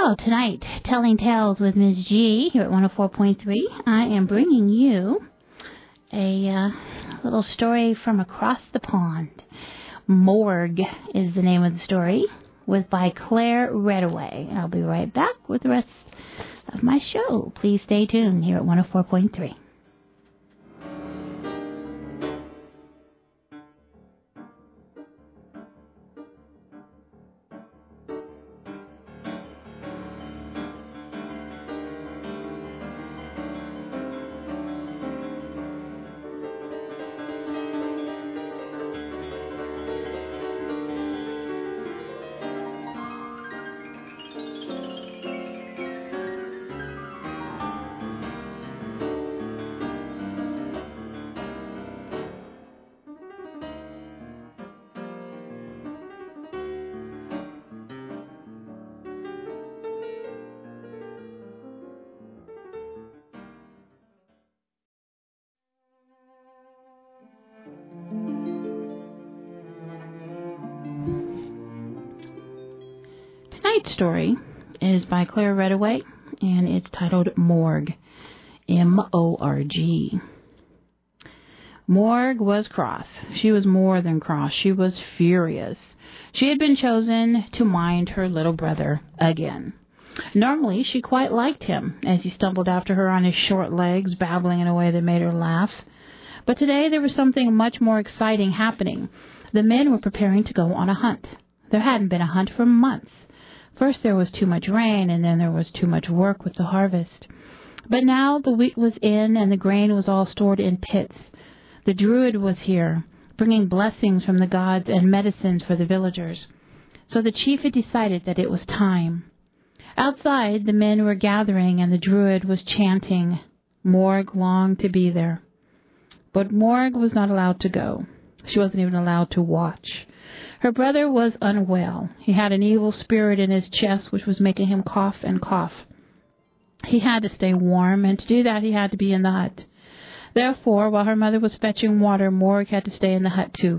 So, tonight, Telling Tales with Ms. G here at 104.3, I am bringing you a little story from across the pond. Morgue is the name of the story, by Claire Redaway. I'll be right back with the rest of my show. Please stay tuned here at 104.3. Tonight's story is by Claire Redaway, and it's titled Morgue, M-O-R-G. Morgue was cross. She was more than cross. She was furious. She had been chosen to mind her little brother again. Normally, she quite liked him as he stumbled after her on his short legs, babbling in a way that made her laugh. But today there was something much more exciting happening. The men were preparing to go on a hunt. There hadn't been a hunt for months. First there was too much rain, and then there was too much work with the harvest. But now the wheat was in, and the grain was all stored in pits. The druid was here, bringing blessings from the gods and medicines for the villagers. So the chief had decided that it was time. Outside, the men were gathering, and the druid was chanting. Morgue longed to be there. But Morgue was not allowed to go. She wasn't even allowed to watch. Her brother was unwell. He had an evil spirit in his chest which was making him cough and cough. He had to stay warm, and to do that he had to be in the hut. Therefore, while her mother was fetching water, Morgue had to stay in the hut too.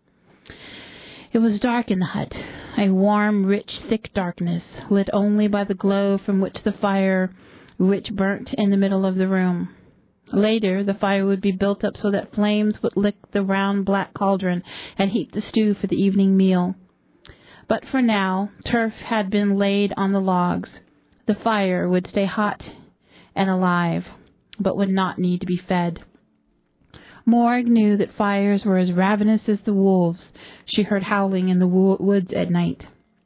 It was dark in the hut, a warm, rich, thick darkness, lit only by the glow from which the fire which burnt in the middle of the room. Later, the fire would be built up so that flames would lick the round black cauldron and heat the stew for the evening meal. But for now, turf had been laid on the logs. The fire would stay hot and alive, but would not need to be fed. Morgue knew that fires were as ravenous as the wolves she heard howling in the woods at night.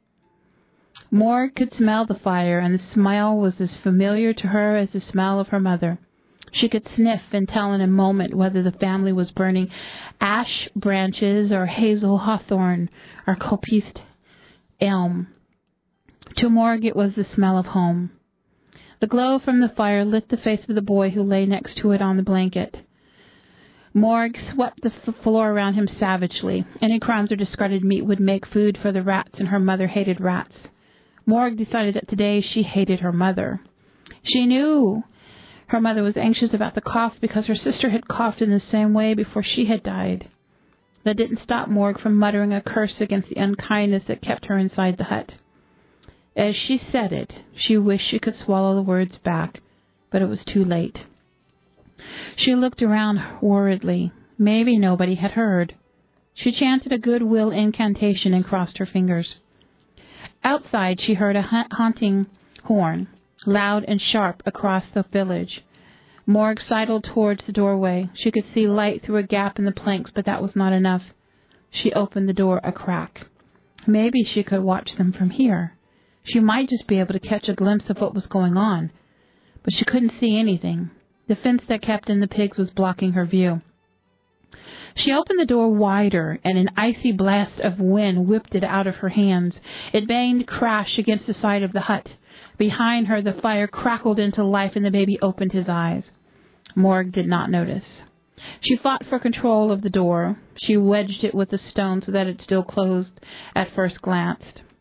Morgue could smell the fire, and the smell was as familiar to her as the smell of her mother. She could sniff and tell in a moment whether the family was burning ash branches or hazel hawthorn or coppice elm. To Morgue it was the smell of home. The glow from the fire lit the face of the boy who lay next to it on the blanket. Morgue swept the floor around him savagely. Any crumbs or discarded meat would make food for the rats, and her mother hated rats. Morgue decided that today she hated her mother. She knew her mother was anxious about the cough because her sister had coughed in the same way before she had died. That didn't stop Morgue from muttering a curse against the unkindness that kept her inside the hut. As she said it, she wished she could swallow the words back, but it was too late. She looked around worriedly. Maybe nobody had heard. She chanted a goodwill incantation and crossed her fingers. Outside, she heard a haunting horn, loud and sharp, across the village. Morgue sidled towards the doorway. She could see light through a gap in the planks, but that was not enough. She opened the door a crack. Maybe she could watch them from here. She might just be able to catch a glimpse of what was going on. But she couldn't see anything. The fence that kept in the pigs was blocking her view. She opened the door wider, and an icy blast of wind whipped it out of her hands. It banged crash against the side of the hut. Behind her, the fire crackled into life, and the baby opened his eyes. Morgue did not notice. She fought for control of the door. She wedged it with a stone so that it still closed at first glance.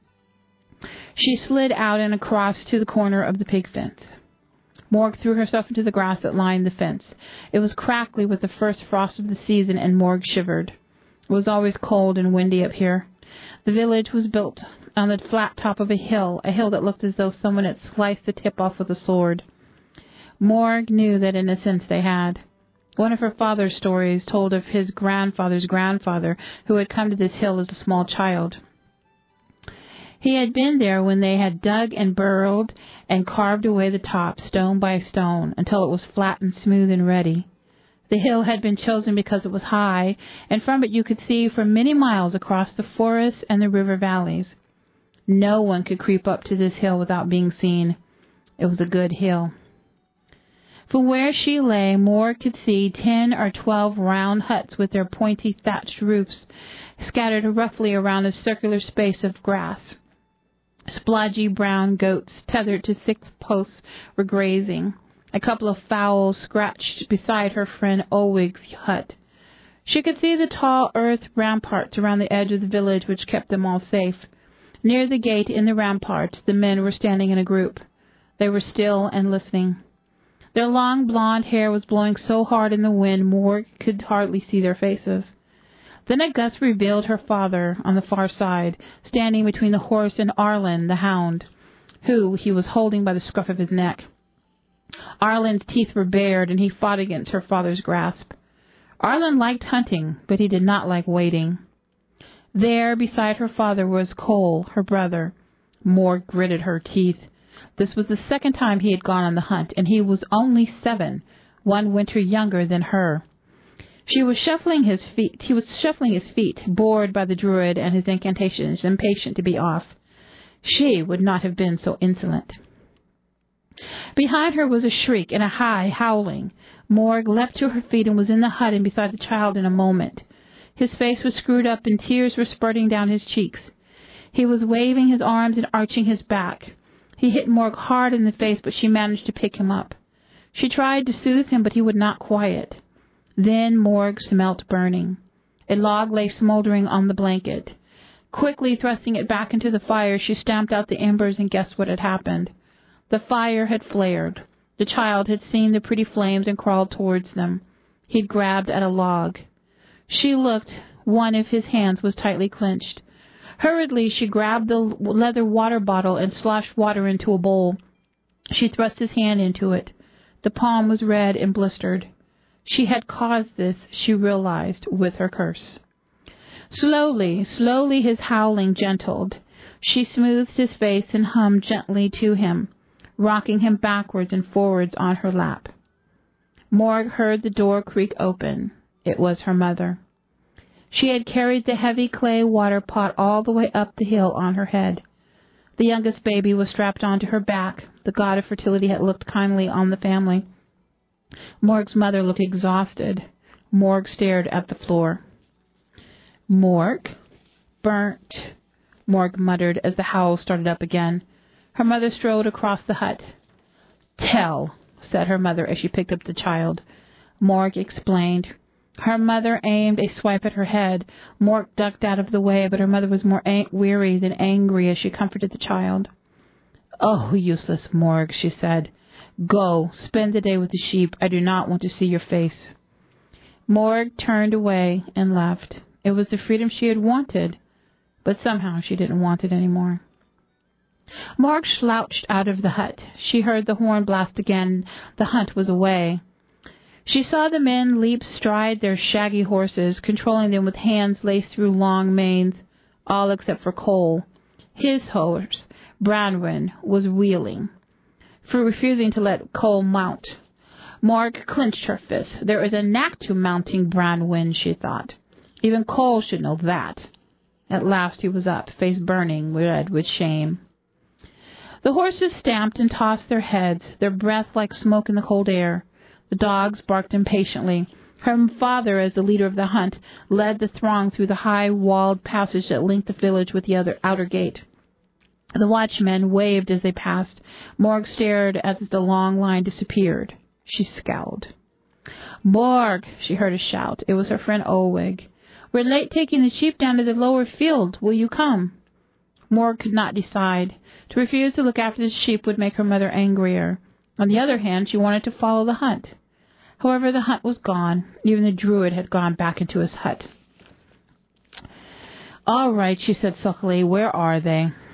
She slid out and across to the corner of the pig fence. Morgue threw herself into the grass that lined the fence. It was crackly with the first frost of the season, and Morgue shivered. It was always cold and windy up here. The village was built on the flat top of a hill that looked as though someone had sliced the tip off with a sword. Morg knew that in a sense they had. One of her father's stories told of his grandfather's grandfather who had come to this hill as a small child. He had been there when they had dug and burrowed and carved away the top stone by stone until it was flat and smooth and ready. The hill had been chosen because it was high, and from it you could see for many miles across the forests and the river valleys. No one could creep up to this hill without being seen. It was a good hill. From where she lay, Morg could see 10 or 12 round huts with their pointy thatched roofs scattered roughly around a circular space of grass. Splodgy brown goats tethered to thick posts were grazing. A couple of fowls scratched beside her friend Olwig's hut. She could see the tall earth ramparts around the edge of the village which kept them all safe. Near the gate in the ramparts, the men were standing in a group. They were still and listening. Their long blonde hair was blowing so hard in the wind Morg could hardly see their faces. Then a gust revealed her father on the far side, standing between the horse and Arlen, the hound, who he was holding by the scruff of his neck. Arlen's teeth were bared, and he fought against her father's grasp. Arlen liked hunting, but he did not like waiting. There, beside her father, was Cole, her brother. Morg gritted her teeth. This was the second time he had gone on the hunt, and he was only 7, 1 winter younger than her. He was shuffling his feet, bored by the druid and his incantations, impatient to be off. She would not have been so insolent. Behind her was a shriek and a high howling. Morg leapt to her feet and was in the hut and beside the child in a moment. His face was screwed up and tears were spurting down his cheeks. He was waving his arms and arching his back. He hit Morg hard in the face, but she managed to pick him up. She tried to soothe him, but he would not quiet. Then Morg smelt burning. A log lay smoldering on the blanket. Quickly thrusting it back into the fire, she stamped out the embers and guessed what had happened. The fire had flared. The child had seen the pretty flames and crawled towards them. He'd grabbed at a log. She looked. One of his hands was tightly clenched. Hurriedly, she grabbed the leather water bottle and sloshed water into a bowl. She thrust his hand into it. The palm was red and blistered. She had caused this, she realized, with her curse. Slowly his howling gentled. She smoothed his face and hummed gently to him, rocking him backwards and forwards on her lap. Morg heard the door creak open. It was her mother. She had carried the heavy clay water pot all the way up the hill on her head. The youngest baby was strapped onto her back. The god of fertility had looked kindly on the family. Morg's mother looked exhausted. Morg stared at the floor. Morg? Burnt, Morg muttered as the howl started up again. Her mother strode across the hut. Tell, said her mother as she picked up the child. Morg explained. Her mother aimed a swipe at her head. Morg ducked out of the way, but her mother was more weary than angry as she comforted the child. Oh, useless Morg, she said. Go, spend the day with the sheep. I do not want to see your face. Morg turned away and left. It was the freedom she had wanted, but somehow she didn't want it anymore. Morg slouched out of the hut. She heard the horn blast again. The hunt was away. She saw the men leap stride their shaggy horses, controlling them with hands laced through long manes, all except for Cole. His horse, Branwen, was wheeling, for refusing to let Cole mount. Morg clenched her fist. There is a knack to mounting Branwen, she thought. Even Cole should know that. At last he was up, face burning red with shame. The horses stamped and tossed their heads, their breath like smoke in the cold air. The dogs barked impatiently. Her father, as the leader of the hunt, led the throng through the high walled passage that linked the village with the outer gate. The watchmen waved as they passed. Morg stared as the long line disappeared. She scowled. Morg, she heard a shout. It was her friend Olwig. We're late taking the sheep down to the lower field. Will you come? Morg could not decide. To refuse to look after the sheep would make her mother angrier. On the other hand, she wanted to follow the hunt. However, the hunt was gone. Even the druid had gone back into his hut. All right, she said sulkily. Where are they?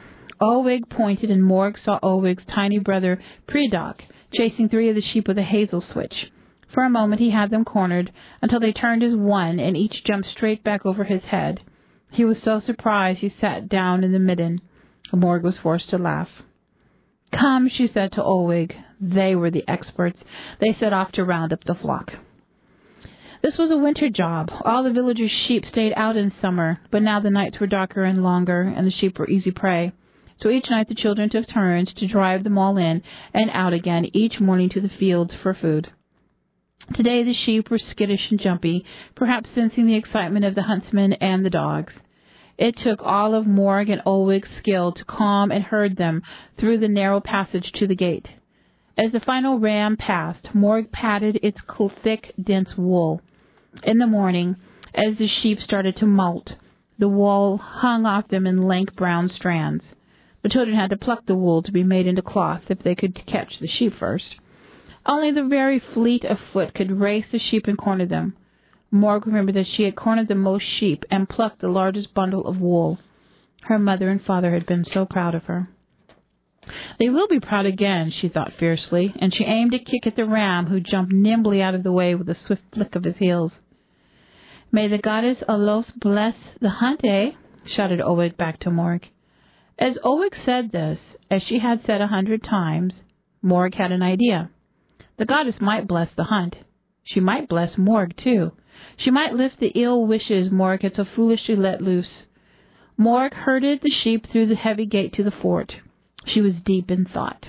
Olwig pointed, and Morg saw Olwig's tiny brother, Predok, chasing 3 of the sheep with a hazel switch. For a moment he had them cornered, until they turned as one, and each jumped straight back over his head. He was so surprised he sat down in the midden. Morg was forced to laugh. "Come," she said to Olwig. They were the experts. They set off to round up the flock. This was a winter job. All the villagers' sheep stayed out in summer, but now the nights were darker and longer, and the sheep were easy prey. So each night the children took turns to drive them all in and out again each morning to the fields for food. Today the sheep were skittish and jumpy, perhaps sensing the excitement of the huntsmen and the dogs. It took all of Morg and Olwig's skill to calm and herd them through the narrow passage to the gate. As the final ram passed, Morg patted its thick, dense wool. In the morning, as the sheep started to molt, the wool hung off them in lank brown strands. The children had to pluck the wool to be made into cloth if they could catch the sheep first. Only the very fleet of foot could race the sheep and corner them. Morg remembered that she had cornered the most sheep and plucked the largest bundle of wool. Her mother and father had been so proud of her. They will be proud again, she thought fiercely, and she aimed a kick at the ram, who jumped nimbly out of the way with a swift flick of his heels. "May the goddess Alos bless the hunt, eh?" shouted Olwig back to Morg. As Olwig said this, as she had said 100 times, Morg had an idea. The goddess might bless the hunt. She might bless Morg, too. She might lift the ill wishes Morg had so foolishly let loose. Morg herded the sheep through the heavy gate to the fort. She was deep in thought.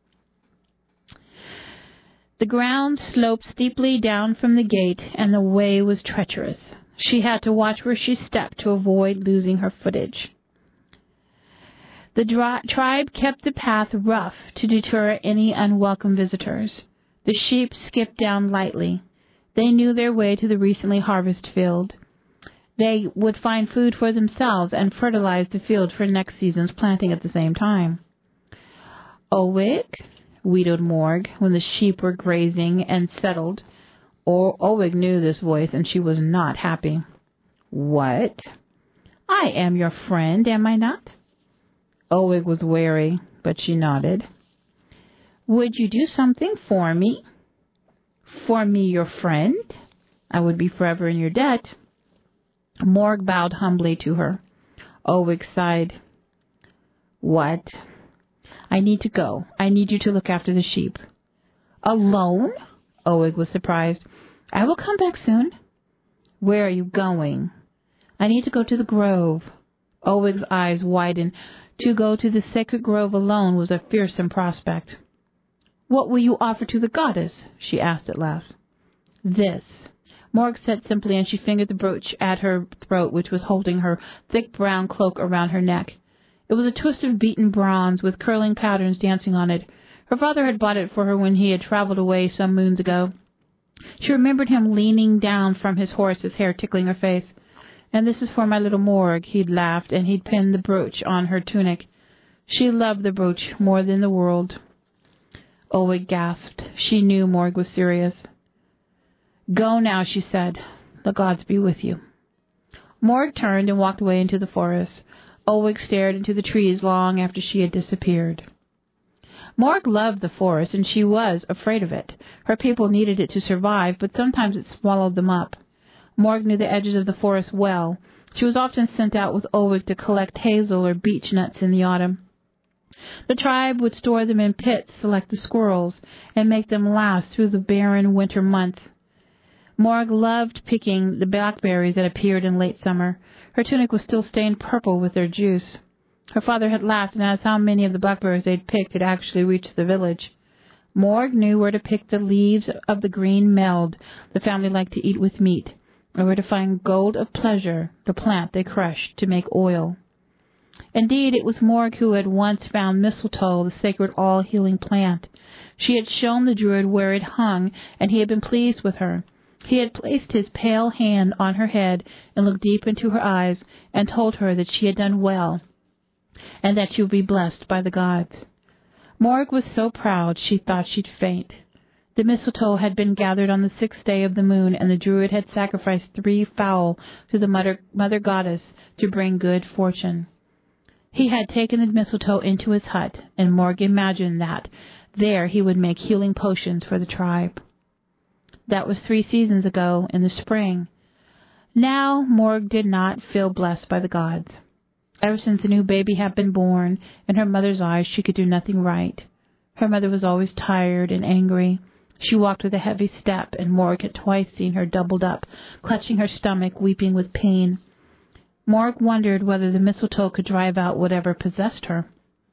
The ground sloped steeply down from the gate, and the way was treacherous. She had to watch where she stepped to avoid losing her footage. The tribe kept the path rough to deter any unwelcome visitors. The sheep skipped down lightly. They knew their way to the recently harvested field. They would find food for themselves and fertilize the field for next season's planting at the same time. "Olwig," wheedled Morg, when the sheep were grazing and settled. Olwig knew this voice, and she was not happy. "What? I am your friend, am I not?" Olwig was wary, but she nodded. "Would you do something for me?" "For me, your friend? I would be forever in your debt." Morg bowed humbly to her. Olwig sighed. "What? I need to go. I need you to look after the sheep." "Alone?" Olwig was surprised. "I will come back soon." "Where are you going?" "I need to go to the grove." Olwig's eyes widened. To go to the sacred grove alone was a fearsome prospect. "What will you offer to the goddess?" she asked at last. "This," Morg said simply, and she fingered the brooch at her throat, which was holding her thick brown cloak around her neck. It was a twist of beaten bronze with curling patterns dancing on it. Her father had bought it for her when he had traveled away some moons ago. She remembered him leaning down from his horse, his hair tickling her face. "And this is for my little Morg," he'd laughed, and he'd pinned the brooch on her tunic. She loved the brooch more than the world. Olwig gasped. She knew Morg was serious. "Go now," she said. "The gods be with you." Morg turned and walked away into the forest. Olwig stared into the trees long after she had disappeared. Morg loved the forest, and she was afraid of it. Her people needed it to survive, but sometimes it swallowed them up. Morg knew the edges of the forest well. She was often sent out with Olwig to collect hazel or beech nuts in the autumn. The tribe would store them in pits, select the squirrels, and make them last through the barren winter months. Morg loved picking the blackberries that appeared in late summer. Her tunic was still stained purple with their juice. Her father had laughed and asked how many of the blackberries they'd picked had actually reached the village. Morg knew where to pick the leaves of the green meld the family liked to eat with meat, or where to find gold of pleasure, the plant they crushed to make oil. Indeed, it was Morg who had once found mistletoe, the sacred all-healing plant. She had shown the druid where it hung, and he had been pleased with her. He had placed his pale hand on her head and looked deep into her eyes and told her that she had done well and that she would be blessed by the gods. Morg was so proud she thought she'd faint. The mistletoe had been gathered on the 6th day of the moon, and the druid had sacrificed 3 fowl to the mother goddess to bring good fortune. He had taken the mistletoe into his hut, and Morg imagined that there he would make healing potions for the tribe. That was 3 seasons ago, in the spring. Now Morg did not feel blessed by the gods. Ever since the new baby had been born, in her mother's eyes she could do nothing right. Her mother was always tired and angry. She walked with a heavy step, and Morg had twice seen her doubled up, clutching her stomach, weeping with pain. Morg wondered whether the mistletoe could drive out whatever possessed her.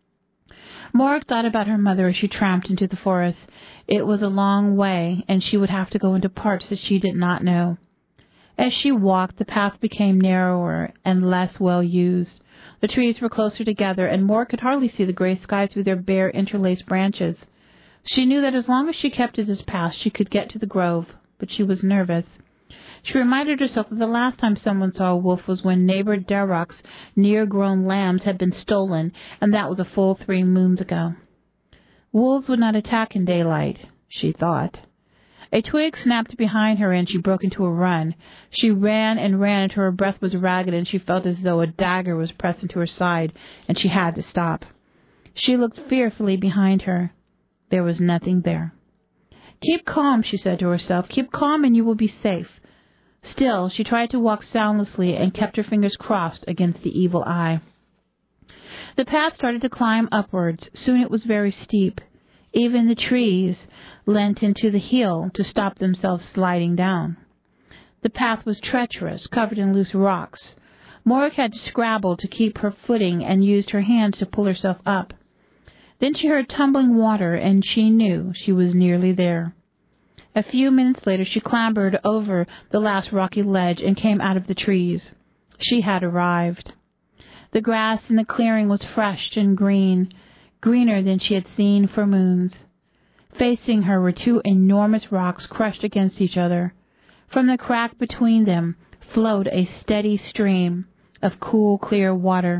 Morg thought about her mother as she tramped into the forest. It was a long way, and she would have to go into parts that she did not know. As she walked, the path became narrower and less well used. The trees were closer together, and Morg could hardly see the gray sky through their bare, interlaced branches. She knew that as long as she kept to this path, she could get to the grove, but she was nervous. She reminded herself that the last time someone saw a wolf was when neighbor Darroch's near-grown lambs had been stolen, and that was a full 3 moons ago. Wolves would not attack in daylight, she thought. A twig snapped behind her, and she broke into a run. She ran and ran until her breath was ragged, and she felt as though a dagger was pressed into her side, and she had to stop. She looked fearfully behind her. There was nothing there. "Keep calm," she said to herself. "Keep calm, and you will be safe." Still, she tried to walk soundlessly and kept her fingers crossed against the evil eye. The path started to climb upwards. Soon it was very steep. Even the trees leant into the hill to stop themselves sliding down. The path was treacherous, covered in loose rocks. Morg had to scrabble to keep her footing and used her hands to pull herself up. Then she heard tumbling water, and she knew she was nearly there. A few minutes later, she clambered over the last rocky ledge and came out of the trees. She had arrived. The grass in the clearing was fresh and green, greener than she had seen for moons. Facing her were 2 enormous rocks crushed against each other. From the crack between them flowed a steady stream of cool, clear water.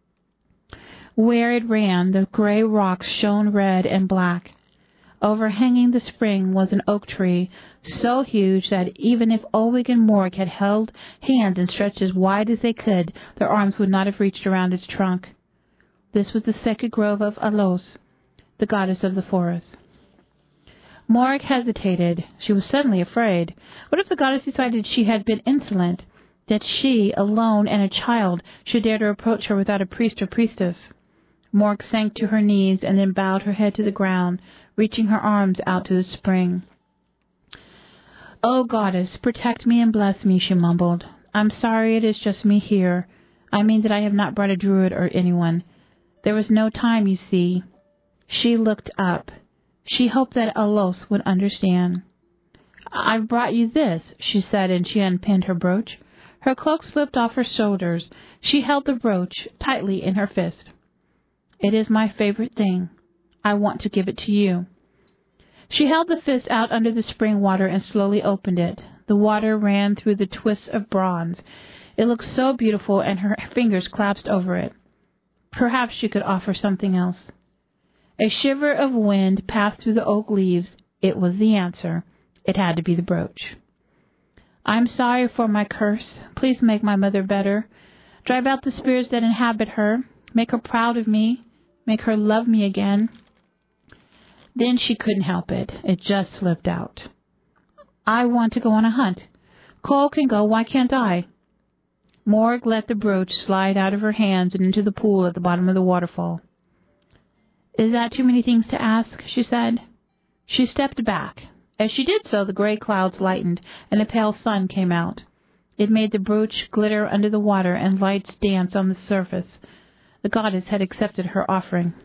Where it ran, the gray rocks shone red and black. Overhanging the spring was an oak tree, so huge that even if Ulrich and Morg had held hands and stretched as wide as they could, their arms would not have reached around its trunk. This was the sacred grove of Alos, the goddess of the forest. Morg hesitated. She was suddenly afraid. What if the goddess decided she had been insolent, that she, alone and a child, should dare to approach her without a priest or priestess? Morg sank to her knees and then bowed her head to the ground, reaching her arms out to the spring. "Oh, goddess, protect me and bless me," she mumbled. "I'm sorry it is just me here. I mean that I have not brought a druid or anyone. There was no time, you see." She looked up. She hoped that Alos would understand. "I've brought you this," she said, and she unpinned her brooch. Her cloak slipped off her shoulders. She held the brooch tightly in her fist. "It is my favorite thing. I want to give it to you." She held the fist out under the spring water and slowly opened it. The water ran through the twists of bronze. It looked so beautiful, and her fingers clasped over it. Perhaps she could offer something else. A shiver of wind passed through the oak leaves. It was the answer. It had to be the brooch. "I'm sorry for my curse. Please make my mother better. Drive out the spirits that inhabit her. Make her proud of me. Make her love me again." Then she couldn't help it. It just slipped out. "I want to go on a hunt. Cole can go. Why can't I?" Morg let the brooch slide out of her hands and into the pool at the bottom of the waterfall. "Is that too many things to ask?" she said. She stepped back. As she did so, the gray clouds lightened, and a pale sun came out. It made the brooch glitter under the water, and lights dance on the surface. The goddess had accepted her offering.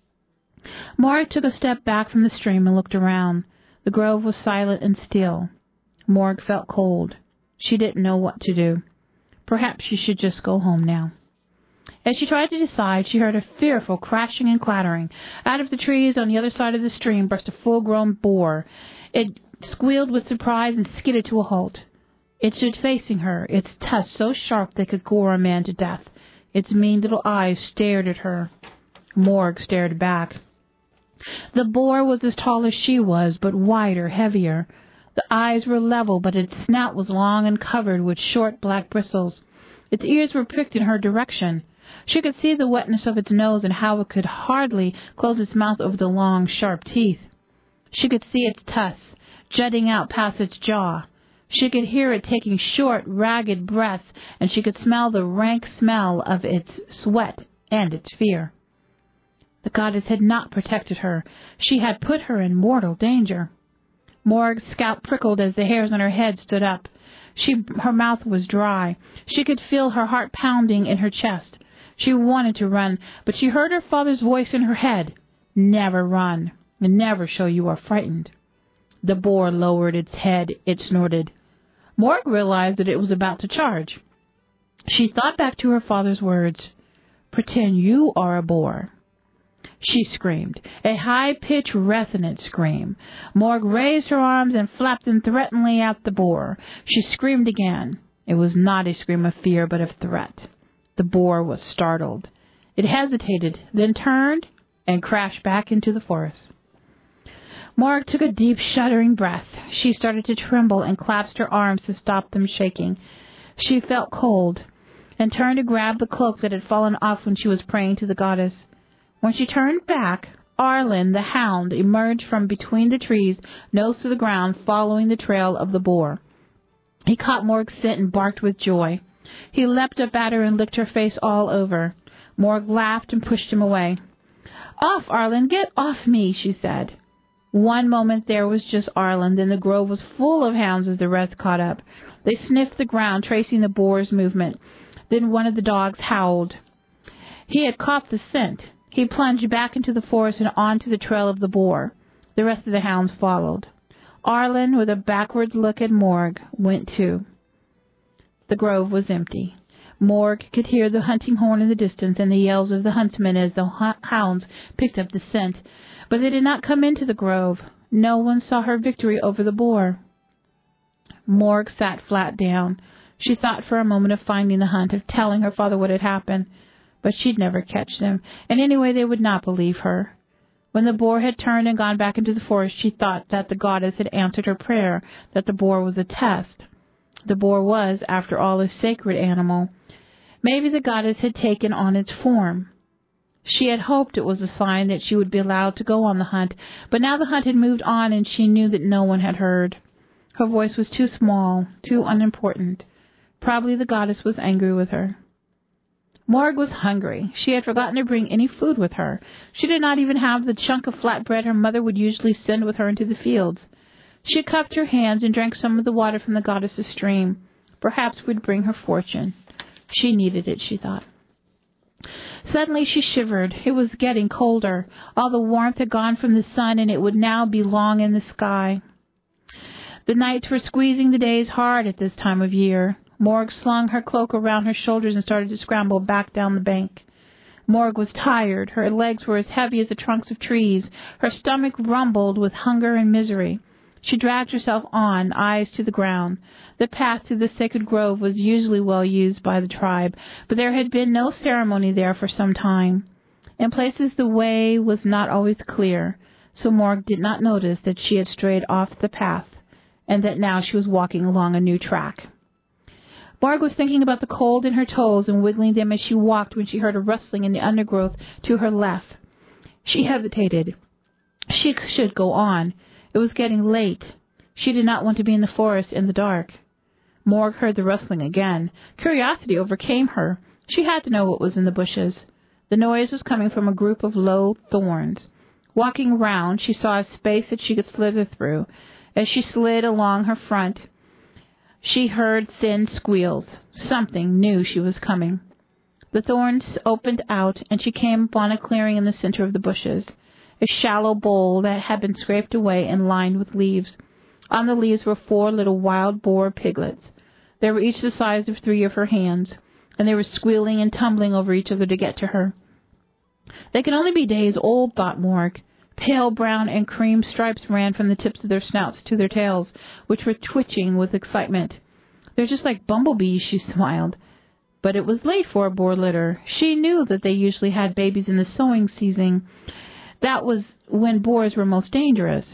Morg took a step back from the stream and looked around. The grove was silent and still. Morg felt cold. She didn't know what to do. Perhaps she should just go home now. As she tried to decide, she heard a fearful crashing and clattering. Out of the trees on the other side of the stream burst a full-grown boar. It squealed with surprise and skidded to a halt. It stood facing her, its tusks so sharp they could gore a man to death. Its mean little eyes stared at her. Morg stared back. The boar was as tall as she was, but wider, heavier. The eyes were level, but its snout was long and covered with short black bristles. Its ears were pricked in her direction. She could see the wetness of its nose and how it could hardly close its mouth over the long, sharp teeth. She could see its tusks jutting out past its jaw. She could hear it taking short, ragged breaths, and she could smell the rank smell of its sweat and its fear. The goddess had not protected her. She had put her in mortal danger. Morg's scalp prickled as the hairs on her head stood up. Her mouth was dry. She could feel her heart pounding in her chest. She wanted to run, but she heard her father's voice in her head. Never run, and never show you are frightened. The boar lowered its head. It snorted. Morg realized that it was about to charge. She thought back to her father's words. Pretend you are a boar. She screamed, a high-pitched, resonant scream. Morg raised her arms and flapped them threateningly at the boar. She screamed again. It was not a scream of fear, but of threat. The boar was startled. It hesitated, then turned and crashed back into the forest. Morg took a deep, shuddering breath. She started to tremble and clasped her arms to stop them shaking. She felt cold and turned to grab the cloak that had fallen off when she was praying to the goddess. When she turned back, Arlen, the hound, emerged from between the trees, nose to the ground, following the trail of the boar. He caught Morg's scent and barked with joy. He leapt up at her and licked her face all over. Morg laughed and pushed him away. Off, Arlen, get off me, she said. One moment there was just Arlen, then the grove was full of hounds as the rest caught up. They sniffed the ground, tracing the boar's movement. Then one of the dogs howled. He had caught the scent. He plunged back into the forest and onto the trail of the boar. The rest of the hounds followed. Arlen, with a backward look at Morg, went too. The grove was empty. Morg could hear the hunting horn in the distance and the yells of the huntsmen as the hounds picked up the scent, but they did not come into the grove. No one saw her victory over the boar. Morg sat flat down. She thought for a moment of finding the hunt, of telling her father what had happened. But she'd never catch them, and anyway they would not believe her. When the boar had turned and gone back into the forest, she thought that the goddess had answered her prayer, that the boar was a test. The boar was, after all, a sacred animal. Maybe the goddess had taken on its form. She had hoped it was a sign that she would be allowed to go on the hunt, but now the hunt had moved on and she knew that no one had heard. Her voice was too small, too unimportant. Probably the goddess was angry with her. Morg was hungry. She had forgotten to bring any food with her. She did not even have the chunk of flat bread her mother would usually send with her into the fields. She cupped her hands and drank some of the water from the goddess's stream. Perhaps it would bring her fortune. She needed it, she thought. Suddenly she shivered. It was getting colder. All the warmth had gone from the sun, and it would now be long in the sky. The nights were squeezing the days hard at this time of year. Morg slung her cloak around her shoulders and started to scramble back down the bank. Morg was tired. Her legs were as heavy as the trunks of trees. Her stomach rumbled with hunger and misery. She dragged herself on, eyes to the ground. The path to the sacred grove was usually well used by the tribe, but there had been no ceremony there for some time. In places the way was not always clear, so Morg did not notice that she had strayed off the path, and that now she was walking along a new track. Morg was thinking about the cold in her toes and wiggling them as she walked when she heard a rustling in the undergrowth to her left. She hesitated. She should go on. It was getting late. She did not want to be in the forest in the dark. Morg heard the rustling again. Curiosity overcame her. She had to know what was in the bushes. The noise was coming from a group of low thorns. Walking round, she saw a space that she could slither through. As she slid along her front, she heard thin squeals. Something knew she was coming. The thorns opened out, and she came upon a clearing in the center of the bushes, a shallow bowl that had been scraped away and lined with leaves. On the leaves were 4 little wild boar piglets. They were each the size of 3 of her hands, and they were squealing and tumbling over each other to get to her. They could only be days old, thought Morg. Pale brown and cream stripes ran from the tips of their snouts to their tails, which were twitching with excitement. They're just like bumblebees, she smiled. But it was late for a boar litter. She knew that they usually had babies in the sowing season. That was when boars were most dangerous.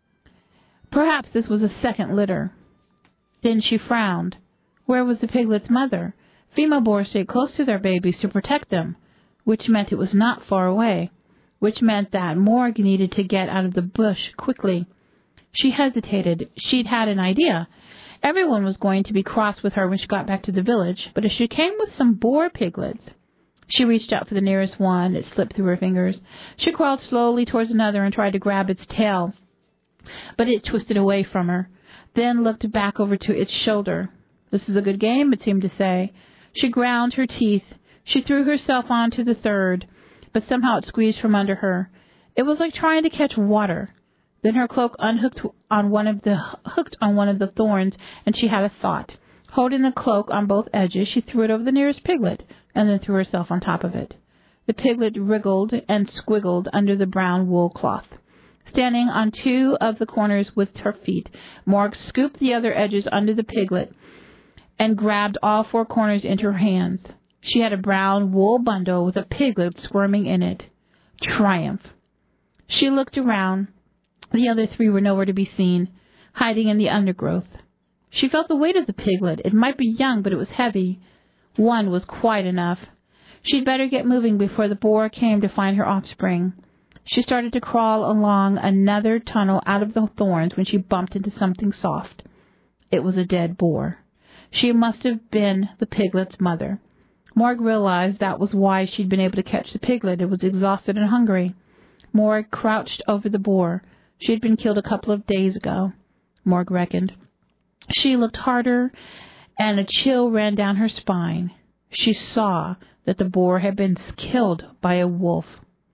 Perhaps this was a second litter. Then she frowned. Where was the piglet's mother? Female boars stayed close to their babies to protect them, which meant it was not far away, which meant that Morg needed to get out of the bush quickly. She hesitated. She'd had an idea. Everyone was going to be cross with her when she got back to the village, but if she came with some boar piglets... She reached out for the nearest one. It slipped through her fingers. She crawled slowly towards another and tried to grab its tail, but it twisted away from her, then looked back over to its shoulder. This is a good game, it seemed to say. She ground her teeth. She threw herself onto the third, but somehow it squeezed from under her. It was like trying to catch water. Then her cloak hooked on one of the thorns, and she had a thought. Holding the cloak on both edges, she threw it over the nearest piglet, and then threw herself on top of it. The piglet wriggled and squiggled under the brown wool cloth. Standing on two of the corners with her feet, Morg scooped the other edges under the piglet and grabbed all four corners into her hands. She had a brown wool bundle with a piglet squirming in it. Triumph. She looked around. The other three were nowhere to be seen, hiding in the undergrowth. She felt the weight of the piglet. It might be young, but it was heavy. One was quite enough. She'd better get moving before the boar came to find her offspring. She started to crawl along another tunnel out of the thorns when she bumped into something soft. It was a dead boar. She must have been the piglet's mother. Morg realized that was why she'd been able to catch the piglet. It was exhausted and hungry. Morg crouched over the boar. She had been killed a couple of days ago, Morg reckoned. She looked harder, and a chill ran down her spine. She saw that the boar had been killed by a wolf.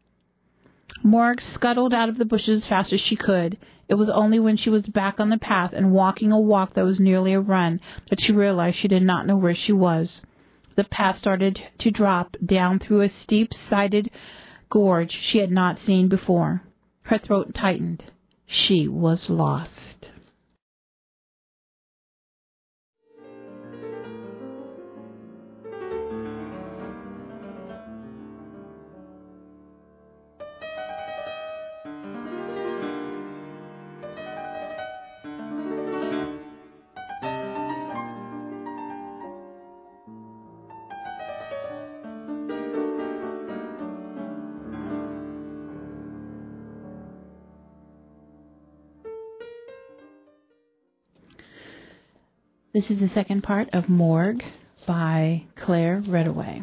Morg scuttled out of the bushes as fast as she could. It was only when she was back on the path and walking a walk that was nearly a run that she realized she did not know where she was. The path started to drop down through a steep-sided gorge she had not seen before. Her throat tightened. She was lost. This is the second part of Morg by Claire Redaway.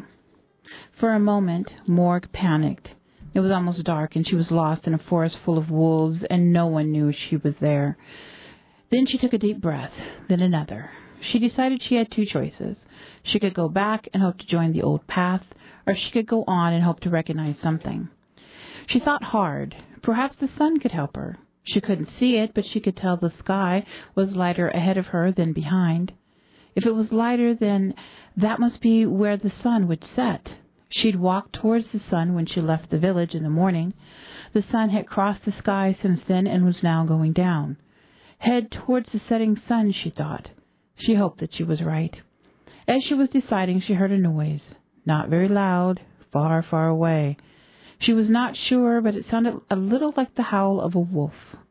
For a moment, Morg panicked. It was almost dark, and she was lost in a forest full of wolves, and no one knew she was there. Then she took a deep breath, then another. She decided she had two choices. She could go back and hope to join the old path, or she could go on and hope to recognize something. She thought hard. Perhaps the sun could help her. She couldn't see it, but she could tell the sky was lighter ahead of her than behind. If it was lighter, then that must be where the sun would set. She'd walked towards the sun when she left the village in the morning. The sun had crossed the sky since then and was now going down. Head towards the setting sun, she thought. She hoped that she was right. As she was deciding, she heard a noise. Not very loud, far, far away. She was not sure, but it sounded a little like the howl of a wolf.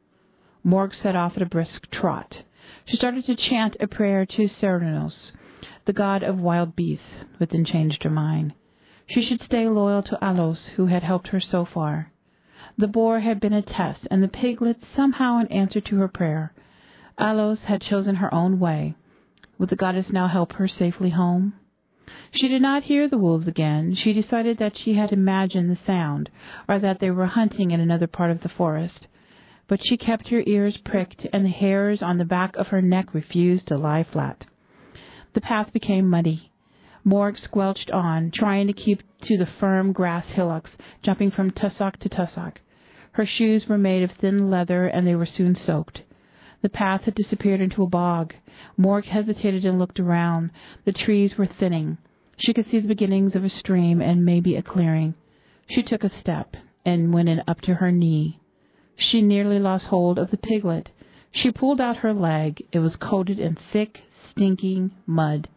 Morg set off at a brisk trot. She started to chant a prayer to Cernunnos, the god of wild beasts, but then changed her mind. She should stay loyal to Alos, who had helped her so far. The boar had been a test, and the piglet somehow an answer to her prayer. Alos had chosen her own way. Would the goddess now help her safely home? She did not hear the wolves again. She decided that she had imagined the sound, or that they were hunting in another part of the forest. But she kept her ears pricked, and the hairs on the back of her neck refused to lie flat. The path became muddy. Morg squelched on, trying to keep to the firm grass hillocks, jumping from tussock to tussock. Her shoes were made of thin leather, and they were soon soaked. The path had disappeared into a bog. Morg hesitated and looked around. The trees were thinning. She could see the beginnings of a stream and maybe a clearing. She took a step and went in up to her knee. She nearly lost hold of the piglet. She pulled out her leg. It was coated in thick, stinking mud.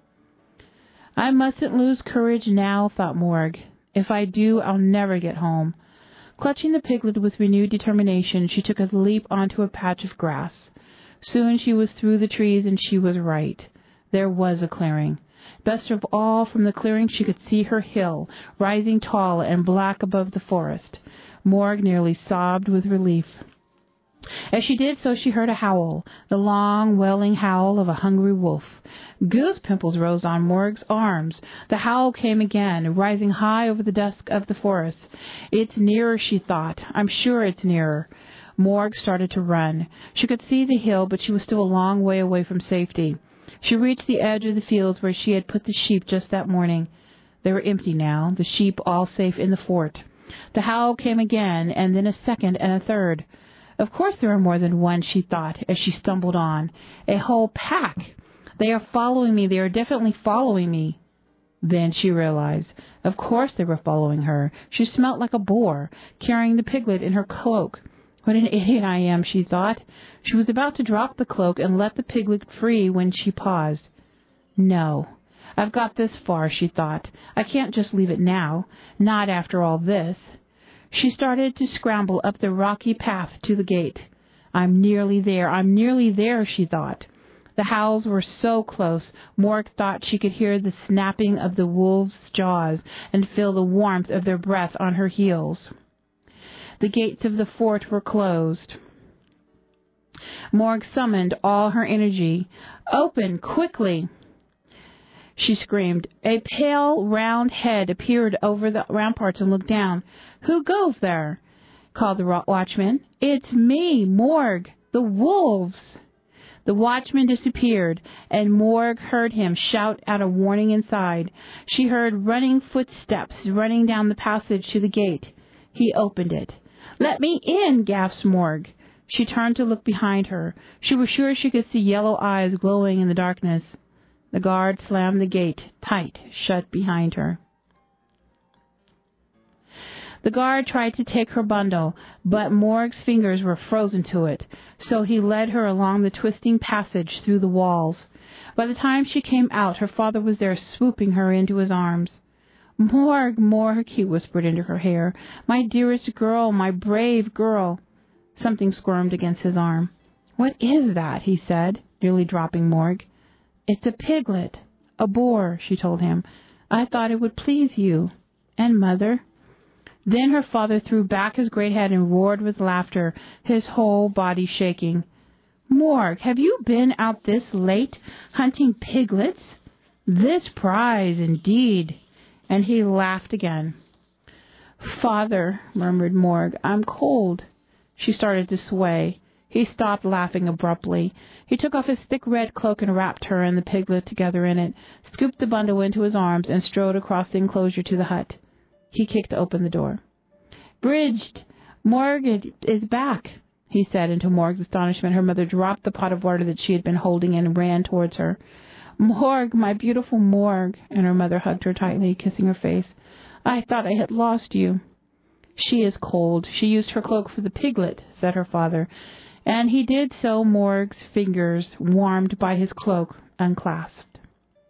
I mustn't lose courage now, thought Morg. If I do, I'll never get home. Clutching the piglet with renewed determination, she took a leap onto a patch of grass. Soon she was through the trees, and she was right. There was a clearing. Best of all, from the clearing she could see her hill, rising tall and black above the forest. Morg nearly sobbed with relief. As she did so, she heard a howl, the long, wailing howl of a hungry wolf. Goose pimples rose on Morg's arms. The howl came again, rising high over the dusk of the forest. It's nearer, she thought. I'm sure it's nearer. Morg started to run. She could see the hill, but she was still a long way away from safety. She reached the edge of the fields where she had put the sheep just that morning. They were empty now, the sheep all safe in the fort. The howl came again, and then a second and a third. Of course there are more than one, she thought, as she stumbled on. A whole pack. They are following me. They are definitely following me. Then she realized. Of course they were following her. She smelt like a boar, carrying the piglet in her cloak. What an idiot I am, she thought. She was about to drop the cloak and let the piglet free when she paused. No, I've got this far, she thought. I can't just leave it now, not after all this. She started to scramble up the rocky path to the gate. I'm nearly there, she thought. The howls were so close, Morg thought she could hear the snapping of the wolves' jaws and feel the warmth of their breath on her heels. The gates of the fort were closed. Morg summoned all her energy. Open, quickly! She screamed. A pale, round head appeared over the ramparts and looked down. Who goes there? Called the watchman. It's me, Morg, the wolves. The watchman disappeared, and Morg heard him shout out a warning inside. She heard running footsteps running down the passage to the gate. He opened it. Let me in, gasped Morg. She turned to look behind her. She was sure she could see yellow eyes glowing in the darkness. The guard slammed the gate tight shut behind her. The guard tried to take her bundle, but Morg's fingers were frozen to it, so he led her along the twisting passage through the walls. By the time she came out, her father was there, swooping her into his arms. Morg, Morg, he whispered into her hair. My dearest girl, my brave girl. Something squirmed against his arm. What is that? He said, nearly dropping Morg. It's a piglet, a boar, she told him. I thought it would please you. And Mother? Then her father threw back his great head and roared with laughter, his whole body shaking. Morg, have you been out this late hunting piglets? This prize, indeed. And he laughed again. Father, murmured Morg, I'm cold. She started to sway. He stopped laughing abruptly. He took off his thick red cloak and wrapped her and the piglet together in it, scooped the bundle into his arms, and strode across the enclosure to the hut. He kicked open the door. Bridget, Morg is back, he said. And to Morg's astonishment, her mother dropped the pot of water that she had been holding and ran towards her. Morg, my beautiful Morg, and her mother hugged her tightly, kissing her face. I thought I had lost you. She is cold. She used her cloak for the piglet, said her father. And he did so. Morg's fingers, warmed by his cloak, unclasped.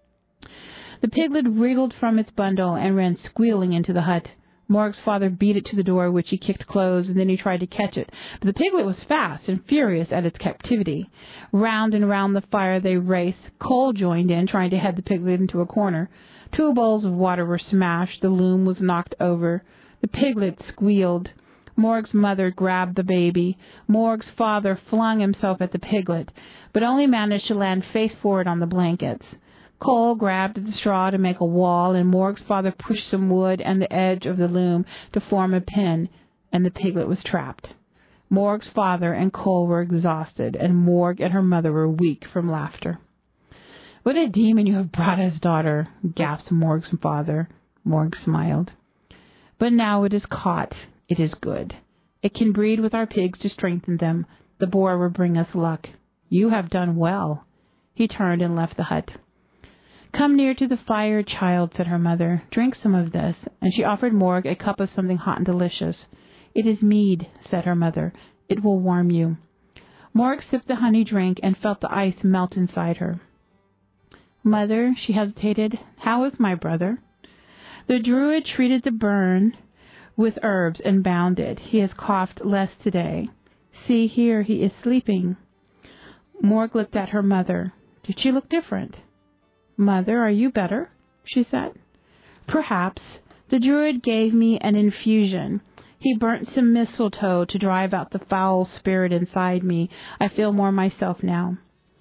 The piglet wriggled from its bundle and ran squealing into the hut. Morg's father beat it to the door, which he kicked closed, and then he tried to catch it. But the piglet was fast and furious at its captivity. Round and round the fire they raced. Cole joined in, trying to head the piglet into a corner. 2 bowls of water were smashed. The loom was knocked over. The piglet squealed. Morg's mother grabbed the baby. Morg's father flung himself at the piglet, but only managed to land face forward on the blankets. Cole grabbed at the straw to make a wall, and Morg's father pushed some wood and the edge of the loom to form a pen, and the piglet was trapped. Morg's father and Cole were exhausted, and Morg and her mother were weak from laughter. What a demon you have brought us, daughter, gasped Morg's father. Morg smiled. But now it is caught. It is good. It can breed with our pigs to strengthen them. The boar will bring us luck. You have done well. He turned and left the hut. Come near to the fire, child, said her mother. Drink some of this. And she offered Morg a cup of something hot and delicious. It is mead, said her mother. It will warm you. Morg sipped the honey drink and felt the ice melt inside her. Mother, she hesitated, how is my brother? The druid treated the burn with herbs and bound it. He has coughed less today. See here, he is sleeping. Morg looked at her mother. Did she look different? "Mother, are you better?" she said. "Perhaps. The Druid gave me an infusion. He burnt some mistletoe to drive out the foul spirit inside me. I feel more myself now."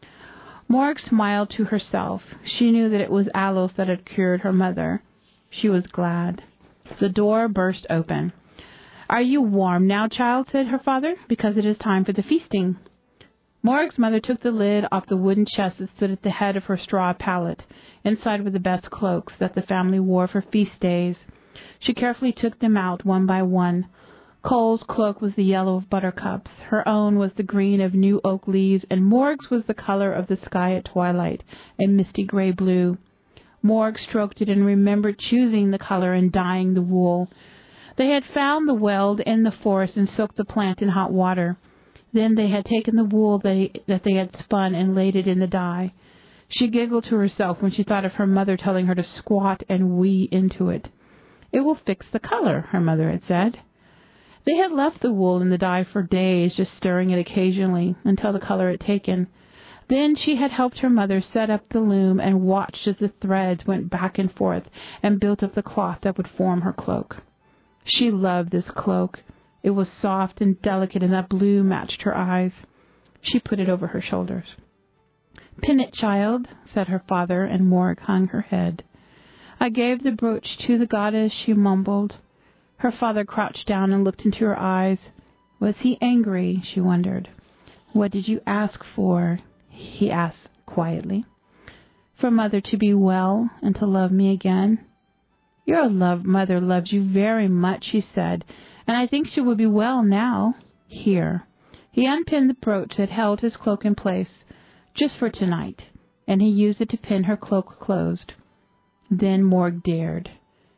Morg smiled to herself. She knew that it was aloes that had cured her mother. She was glad. The door burst open. "Are you warm now, child?" said her father. "Because it is time for the feasting." Morg's mother took the lid off the wooden chest that stood at the head of her straw pallet. Inside were the best cloaks that the family wore for feast days. She carefully took them out one by one. Cole's cloak was the yellow of buttercups. Her own was the green of new oak leaves, and Morg's was the color of the sky at twilight, a misty gray blue. Morg stroked it and remembered choosing the color and dyeing the wool. They had found the weld in the forest and soaked the plant in hot water. Then they had taken the wool that they had spun and laid it in the dye. She giggled to herself when she thought of her mother telling her to squat and wee into it. "It will fix the color," her mother had said. They had left the wool in the dye for days, just stirring it occasionally until the color had taken. Then she had helped her mother set up the loom and watched as the threads went back and forth and built up the cloth that would form her cloak. She loved this cloak. It was soft and delicate, and that blue matched her eyes. She put it over her shoulders. "Pin it, child," said her father, and Morg hung her head. "I gave the brooch to the goddess," she mumbled. Her father crouched down and looked into her eyes. Was he angry, she wondered. "What did you ask for?" he asked quietly. "For Mother to be well and to love me again." "Your mother loves you very much," she said, "and I think she will be well now. Here." He unpinned the brooch that held his cloak in place, just for tonight, and he used it to pin her cloak closed. Then Morg dared.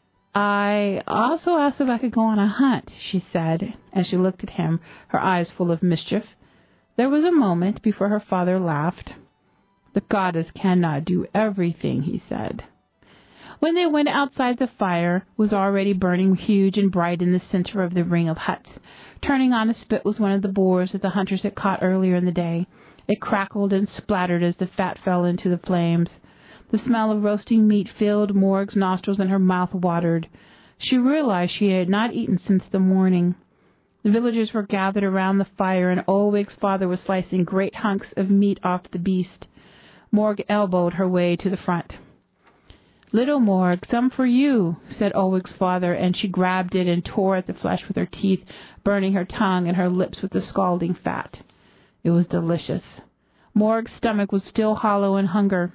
"I also asked if I could go on a hunt," she said, as she looked at him, her eyes full of mischief. There was a moment before her father laughed. "The goddess cannot do everything," he said. When they went outside, the fire was already burning huge and bright in the center of the ring of huts. Turning on a spit was one of the boars that the hunters had caught earlier in the day. It crackled and splattered as the fat fell into the flames. The smell of roasting meat filled Morg's nostrils and her mouth watered. She realized she had not eaten since the morning. The villagers were gathered around the fire, and Olwig's father was slicing great hunks of meat off the beast. Morg elbowed her way to the front. "Little Morg, some for you," said Olwig's father, and she grabbed it and tore at the flesh with her teeth, burning her tongue and her lips with the scalding fat. It was delicious. Morg's stomach was still hollow with hunger.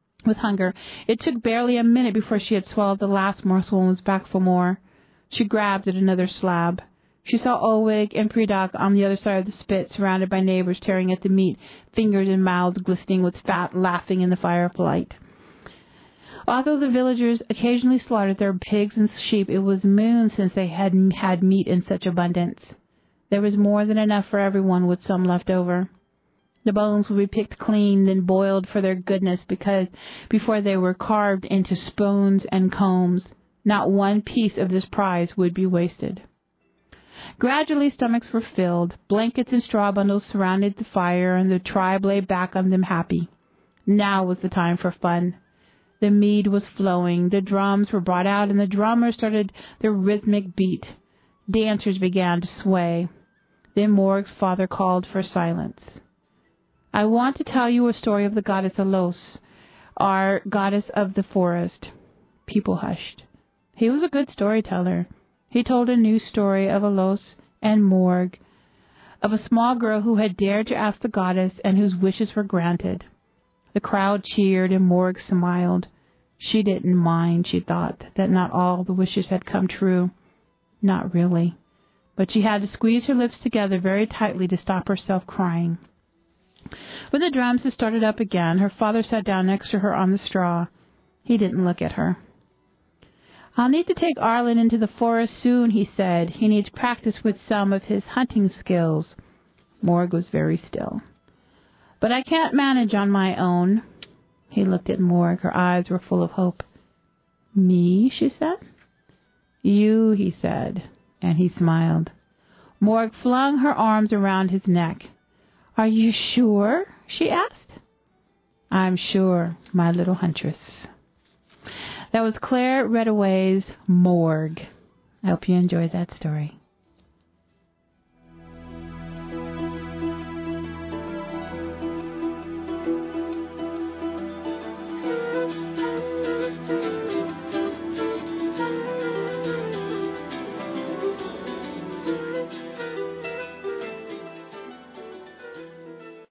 It took barely a minute before she had swallowed the last morsel and was back for more. She grabbed at another slab. She saw Olwig and Predak on the other side of the spit, surrounded by neighbors tearing at the meat, fingers and mouths glistening with fat, laughing in the firelight. Although the villagers occasionally slaughtered their pigs and sheep, it was moons since they had had meat in such abundance. There was more than enough for everyone, with some left over. The bones would be picked clean, then boiled for their goodness, because before they were carved into spoons and combs, not one piece of this prize would be wasted. Gradually, stomachs were filled. Blankets and straw bundles surrounded the fire, and the tribe lay back on them happy. Now was the time for fun. The mead was flowing. The drums were brought out, and the drummers started their rhythmic beat. Dancers began to sway. Then Morg's father called for silence. "I want to tell you a story of the goddess Alos, our goddess of the forest." People hushed. He was a good storyteller. He told a new story of Alos and Morg, of a small girl who had dared to ask the goddess and whose wishes were granted. The crowd cheered, and Morg smiled. She didn't mind, she thought, that not all the wishes had come true. Not really. But she had to squeeze her lips together very tightly to stop herself crying. When the drums had started up again, her father sat down next to her on the straw. He didn't look at her. "I'll need to take Arlen into the forest soon," he said. "He needs practice with some of his hunting skills." Morg was very still. "But I can't manage on my own." He looked at Morg. Her eyes were full of hope. "Me?" she said. "You," he said, and he smiled. Morg flung her arms around his neck. "Are you sure?" she asked. I'm sure, my little huntress. That was Claire Redaway's Morgue. I hope you enjoyed that story.